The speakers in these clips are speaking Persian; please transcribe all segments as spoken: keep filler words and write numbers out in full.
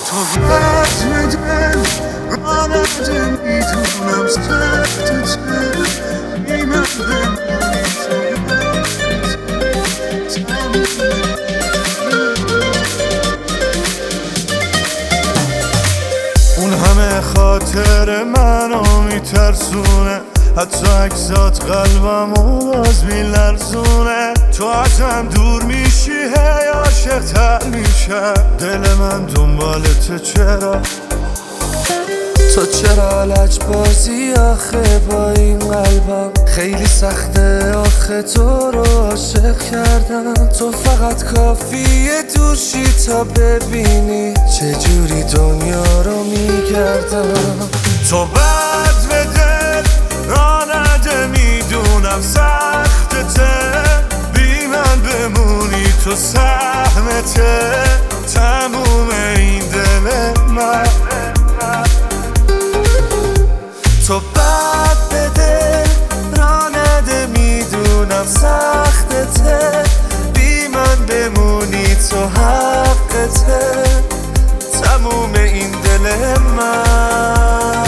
تو رسم دل رانده میدونم سخته چه بی من بمونی اون همه خاطر منو میترسونه، حتی عکسات قلبمو باز میلرزونه. تو ازم دور میشی هی عاشق تر میشه، دل من دنبالته چرا؟ تو چرا لج بازی آخه با این قلبم؟ خیلی سخته آخه تو رو عاشق کردم. تو فقط کافیه دوشی تا ببینی چجوری دنیا رو میگردم. تو بد به دل رانده میدونم سختته، بی من بمونی تو سهمته تموم این دل من. تو بد به دل رانده میدونم سختته، بی من بمونی تو حقته تموم این دل من.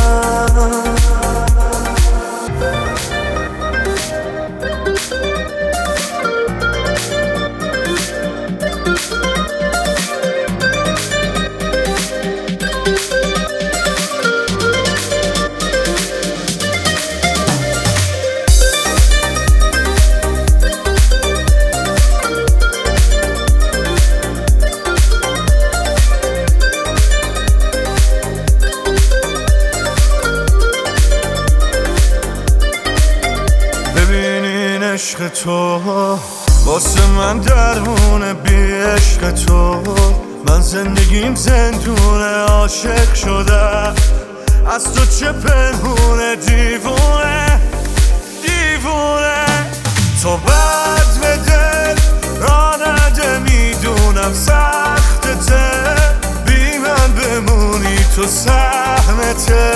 عشق تو واسه من درمونه، بی عشق تو من زندگیم زندونه. عاشق شده از تو چه پنهونه، دیوونه دیوونه. تو بد به دل رانده میدونم سختته، بی من بمونی تو سهمته